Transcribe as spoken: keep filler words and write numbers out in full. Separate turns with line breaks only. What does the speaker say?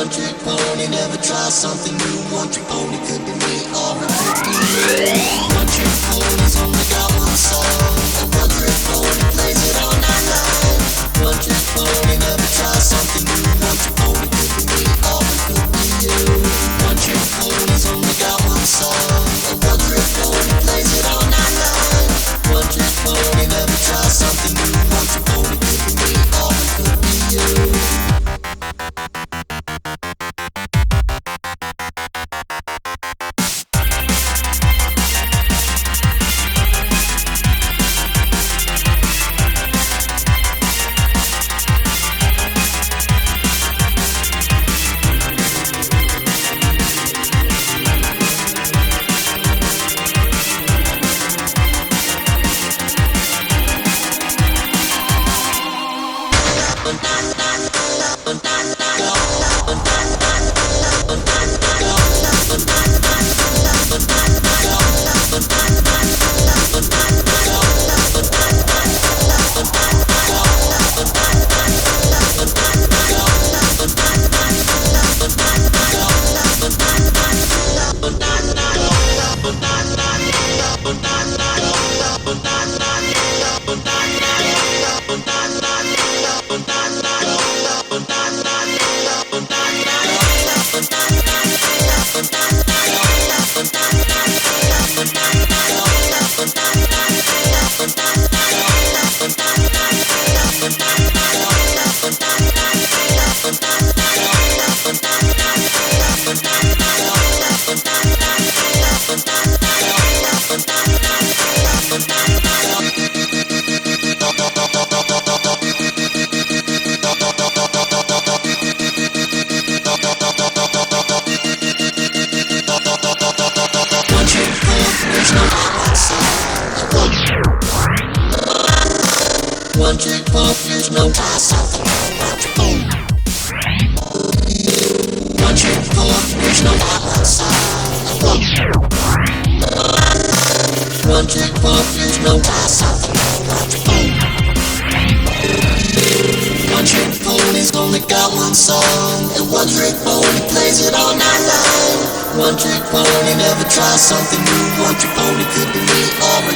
One trick pony, never try something new. One trick pony could be me or it could be you. One trick pony's only got one song, and one trick pony plays it all night long. One trick pony, never try something new. One trick pony could be me or it could be you. One trick pony's only got one song, and one trick pony plays it all night long. One trick pony, never try something new. One trick pony could be me or it could be you. One trick pony, there's no try something new. One trick pony, there's no one song. One trick pony, there's no try something new. One trick pony's only got one song, and one trick pony plays it all night long. One trick pony, never try something new. One trick pony could be me or